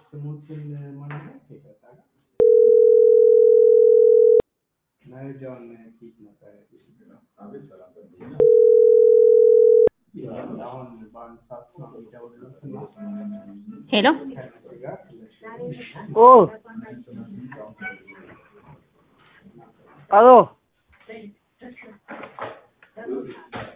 ስሙትን ማለት ነው ይቀጣል መረጃውን ኪት ነበር አቤት ሰላም አሁን በአንድ ሰዓት ነው የሚደውሉትና ሄሎ ኦ አሎ